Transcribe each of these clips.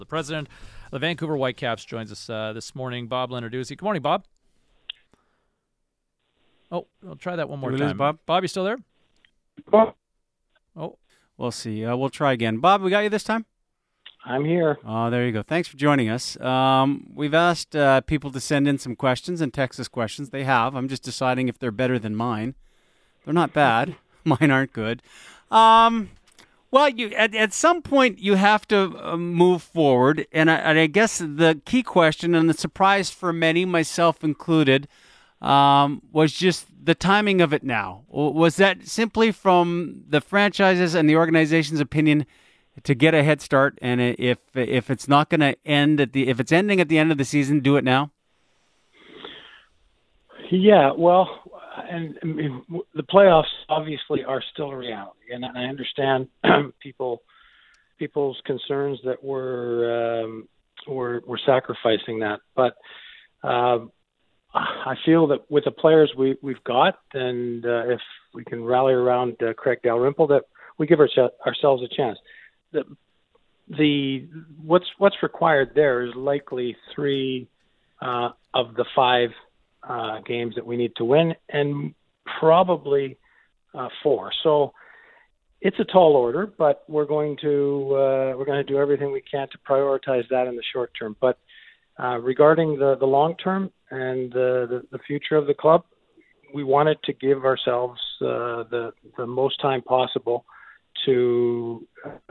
The president of the Vancouver Whitecaps joins us this morning, Bob Lenarduzzi. Good morning, Bob. Oh, I'll try that one more time. Bob? Bob, you still there? Oh. We'll see. We'll try again. Bob, we got you this time? I'm here. Oh, there you go. Thanks for joining us. We've asked people to send in some questions and text us questions. They have. I'm just deciding if they're better than mine. They're not bad. Mine aren't good. Well, at some point you have to move forward, and I guess the key question, and the surprise for many, myself included, was just the timing of it now. Was that simply from the franchises and the organization's opinion to get a head start, and if it's not going to end if it's ending at the end of the season, do it now? Yeah, well, and I mean, the playoffs obviously are still a reality, and I understand people's concerns that we're sacrificing that. But I feel that with the players we've got, and if we can rally around Craig Dalrymple, that we give ourselves a chance. What's required there is likely 3 of the 5 games that we need to win, and probably 4. So it's a tall order, but we're going to do everything we can to prioritize that in the short term. But regarding the long term and the future of the club, we wanted to give ourselves the most time possible to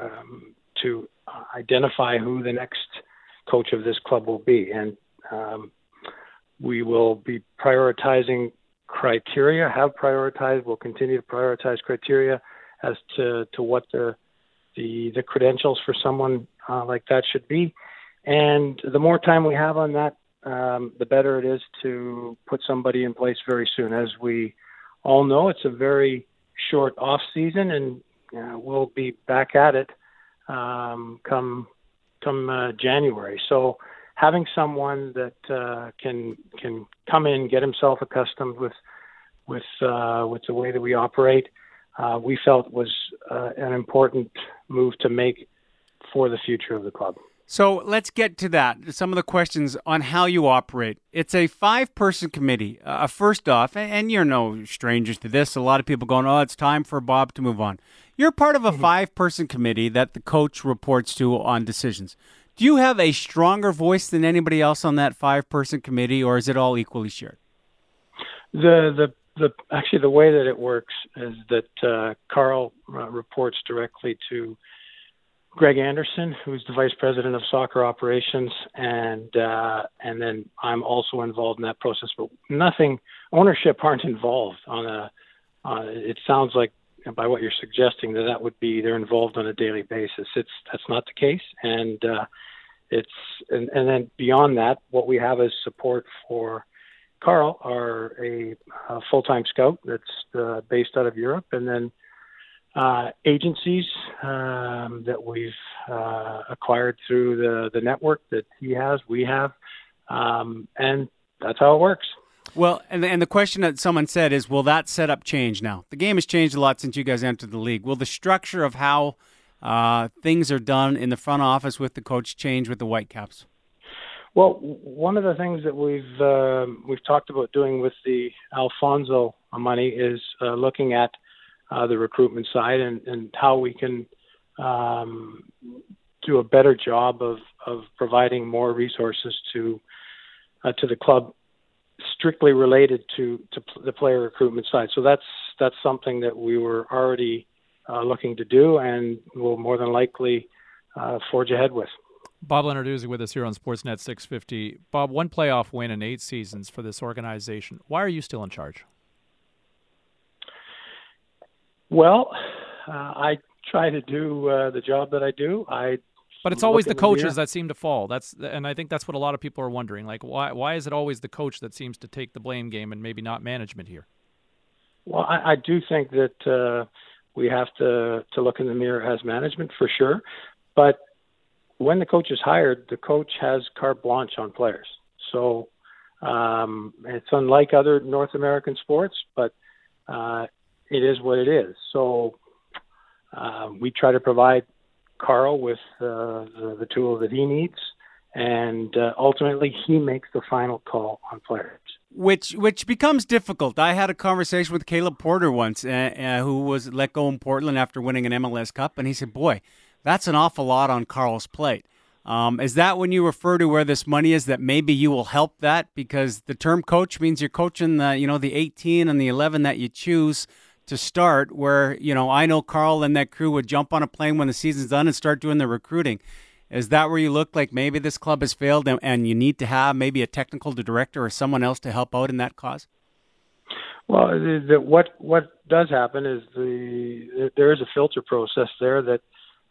identify who the next coach of this club will be, and we will be prioritizing criteria, have prioritized, will continue to prioritize criteria as to what the credentials for someone like that should be. And the more time we have on that, the better it is to put somebody in place very soon. As we all know, it's a very short off season, and we'll be back at it come January. So having someone that can come in, get himself accustomed with the way that we operate, we felt was an important move to make for the future of the club. So let's get to that. Some of the questions on how you operate. It's a 5-person committee. First off, and you're no strangers to this, a lot of people going, oh, it's time for Bob to move on. You're part of a 5-person committee that the coach reports to on decisions. Do you have a stronger voice than anybody else on that 5-person committee, or is it all equally shared? Actually, the way that it works is that Carl reports directly to Greg Anderson, who's the vice president of soccer operations, and then I'm also involved in that process. But ownership aren't involved it sounds like by what you're suggesting that would be they're involved on a daily basis. That's not the case, and then beyond that, what we have is support for Carl, are a full-time scout that's based out of Europe, and then agencies that we've acquired through the network that he has, we have, and that's how it works. Well, and the question that someone said is, will that setup change now? The game has changed a lot since you guys entered the league. Will the structure of how things are done in the front office with the coach change with the Whitecaps? Well, one of the things that we've talked about doing with the Alfonso money is looking at the recruitment side and how we can do a better job of providing more resources to the club, strictly related to the player recruitment side. So that's something that we were already looking to do, and will more than likely forge ahead with. Bob Lenarduzzi with us here on Sportsnet 650. Bob, 1 playoff win in 8 seasons for this organization. Why are you still in charge? Well, I try to do the job that I do. But it's always the coaches that seem to fall. And I think that's what a lot of people are wondering. Like, why is it always the coach that seems to take the blame game and maybe not management here? Well, I do think that we have to look in the mirror as management for sure. But when the coach is hired, the coach has carte blanche on players. So it's unlike other North American sports, but it is what it is. So we try to provide Carl with the tool that he needs, and ultimately he makes the final call on players. Which becomes difficult. I had a conversation with Caleb Porter once, who was let go in Portland after winning an MLS Cup, and he said, "Boy, that's an awful lot on Carl's plate." Is that when you refer to where this money is, that maybe you will help that? Because the term coach means you're coaching the 18 and the 11 that you choose to start, where, I know Carl and that crew would jump on a plane when the season's done and start doing the recruiting. Is that where you look like maybe this club has failed and you need to have maybe a technical director or someone else to help out in that cause? Well, what does happen is there is a filter process there that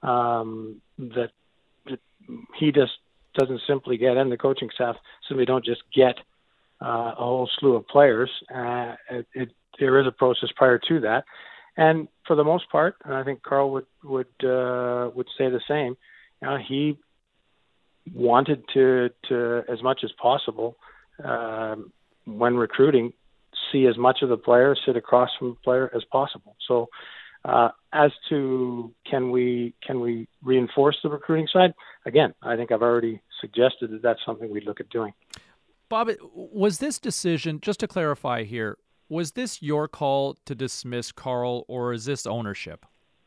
he just doesn't simply get, and the coaching staff simply don't just get a whole slew of players. There is a process prior to that, and for the most part, and I think Carl would say the same. He wanted to as much as possible, when recruiting, see as much of the player, sit across from the player as possible. So as to can we reinforce the recruiting side? Again, I think I've already suggested that that's something we'd look at doing. Bob, was this decision, just to clarify here, was this your call to dismiss Carl, or is this ownership?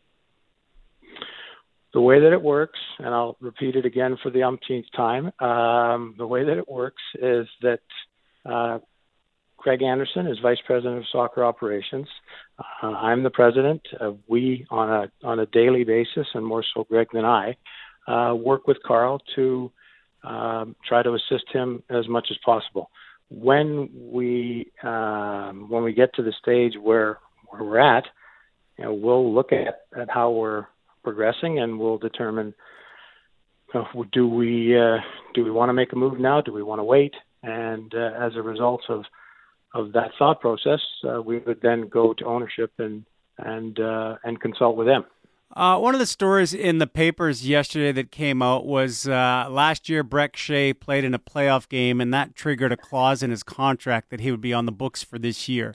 The way that it works, and I'll repeat it again for the umpteenth time, the way that it works is that Craig Anderson is Vice President of Soccer Operations. I'm the President. We, on a daily basis, and more so Greg than I, work with Carl to try to assist him as much as possible. When we get to the stage where we're at, we'll look at how we're progressing, and we'll determine, do we want to make a move now? Do we want to wait? And as a result of that thought process, we would then go to ownership and consult with them. One of the stories in the papers yesterday that came out was last year Brek Shea played in a playoff game, and that triggered a clause in his contract that he would be on the books for this year.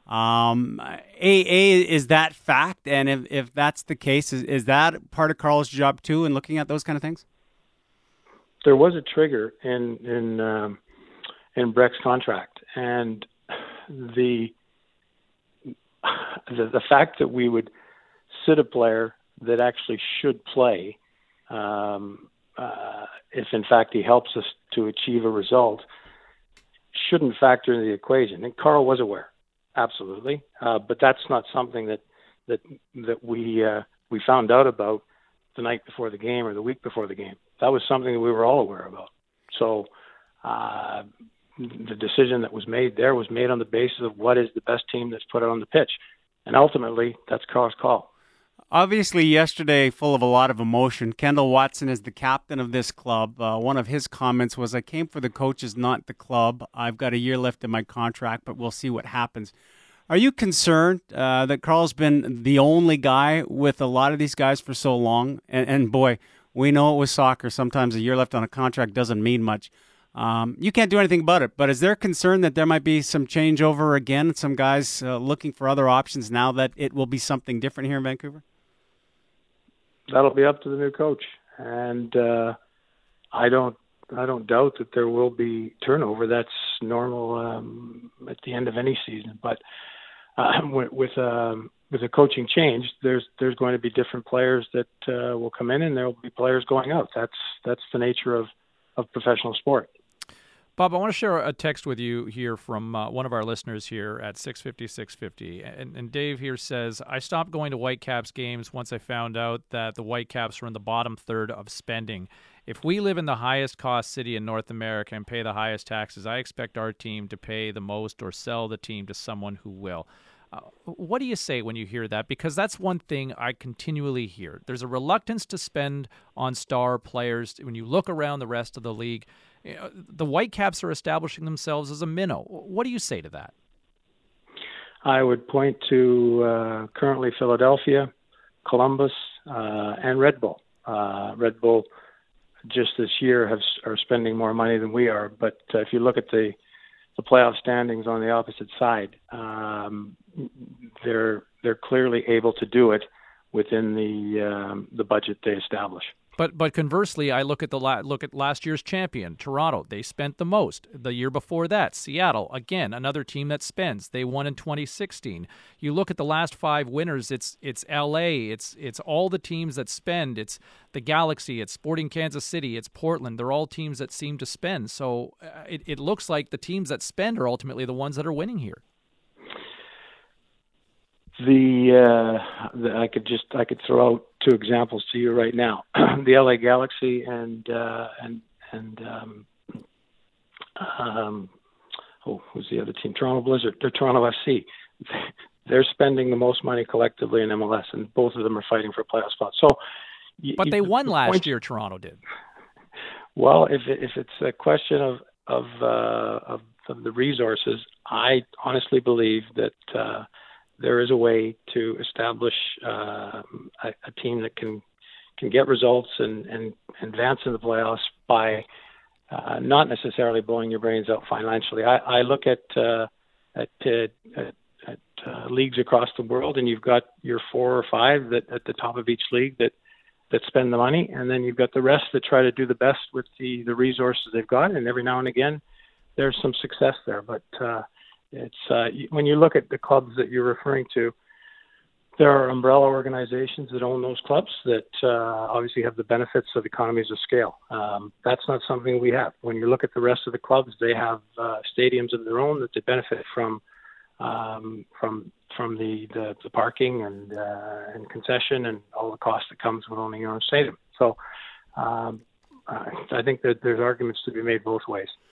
Is that fact? And if that's the case, is that part of Carl's job too in looking at those kind of things? There was a trigger in Brek's contract, and the fact that we would sit a player that actually should play, if in fact he helps us to achieve a result, shouldn't factor into the equation. And Carl was aware. Absolutely, but that's not something that we found out about the night before the game or the week before the game. That was something that we were all aware about. So the decision that was made there was made on the basis of what is the best team that's put out on the pitch, and ultimately that's Carl's call. Obviously, yesterday, full of a lot of emotion. Kendall Watson is the captain of this club. One of his comments was, "I came for the coaches, not the club. I've got a year left in my contract, but we'll see what happens." Are you concerned that Carl's been the only guy with a lot of these guys for so long? And boy, we know it was soccer. Sometimes a year left on a contract doesn't mean much. You can't do anything about it, but is there concern that there might be some changeover again, some guys looking for other options now that it will be something different here in Vancouver? That'll be up to the new coach, and I don't doubt that there will be turnover. That's normal at the end of any season. But with a coaching change, there's going to be different players that will come in, and there will be players going out. That's the nature of professional sport. Bob, I want to share a text with you here from one of our listeners here at 650. And Dave here says, "I stopped going to Whitecaps games once I found out that the Whitecaps were in the bottom third of spending. If we live in the highest cost city in North America and pay the highest taxes, I expect our team to pay the most or sell the team to someone who will." What do you say when you hear that? Because that's one thing I continually hear. There's a reluctance to spend on star players. When you look around the rest of the league, the Whitecaps are establishing themselves as a minnow. What do you say to that? I would point to currently Philadelphia, Columbus, and Red Bull. Red Bull just this year are spending more money than we are. But if you look at the playoff standings on the opposite side, they're clearly able to do it within the budget they establish. But conversely, I look at last year's champion, Toronto. They spent the most. The year before that, Seattle, again, another team that spends. They won in 2016. You look at the last 5 winners. It's LA. It's all the teams that spend. It's the Galaxy. It's Sporting Kansas City. It's Portland. They're all teams that seem to spend. So it looks like the teams that spend are ultimately the ones that are winning here. I could throw out 2 examples to you right now. The LA Galaxy and who's the other team? Toronto Blizzard. They're Toronto FC. They're spending the most money collectively in MLS, and both of them are fighting for playoff spots. So, but they won last year. Toronto did. Well, if it's a question of the resources, I honestly believe that there is a way to establish a team that can get results and advance in the playoffs by not necessarily blowing your brains out financially. I look at leagues across the world, and you've got your 4 or 5 that at the top of each league that spend the money, and then you've got the rest that try to do the best with the resources they've got, and every now and again there's some success there. But it's when you look at the clubs that you're referring to, there are umbrella organizations that own those clubs that obviously have the benefits of economies of scale. That's not something we have. When you look at the rest of the clubs, they have stadiums of their own that they benefit from the parking and concession and all the cost that comes with owning your own stadium. So I think that there's arguments to be made both ways.